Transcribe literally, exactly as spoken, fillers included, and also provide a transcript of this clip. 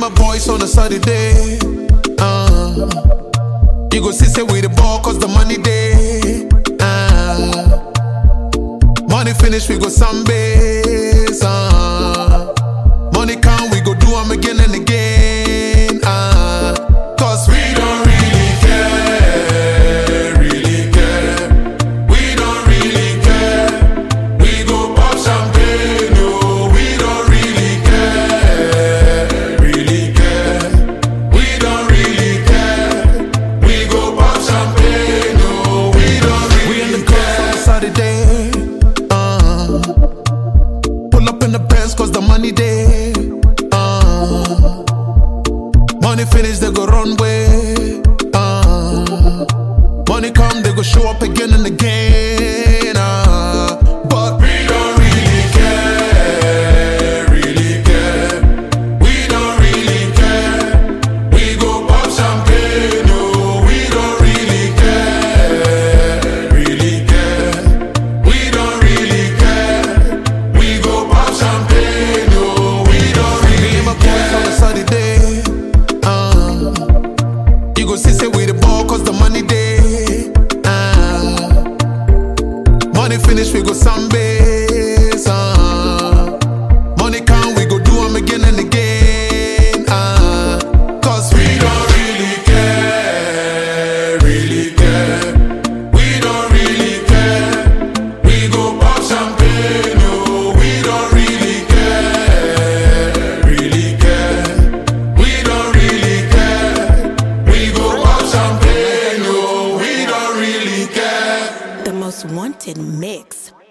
my boys on a Saturday. Uh, you go see say we the ball cause the money day. Uh, money finish, we go sunbase. Uh, money come, we go do them again and again. Uh, cause we don't really care, really care. We don't really care. We go pop champagne, no, we don't really care, really care. We don't really care. We go pop champagne, no, we don't really care. We in the club on Saturday. Uh, pull up in the Benz cause the money day. Uh, money finish, they go run way. Uh, money come, they go show up again and again. Uh, but we don't really care, really care. We don't really care. We go pop champagne, no, we don't really care, really care. We don't really care. We go pop champagne, no, we don't really care. Me and my boys on a Saturday. Uh, you go see say we the ball cause the money day. Uh, money finish, we go sunbase. Uh, money come, we go do them again and again. Uh, cause we don't really care, really care. We don't really care. We go pop champagne, no, we don't really care, really care. We don't really care. We go pop champagne, no, we don't really care. The most wanted mix.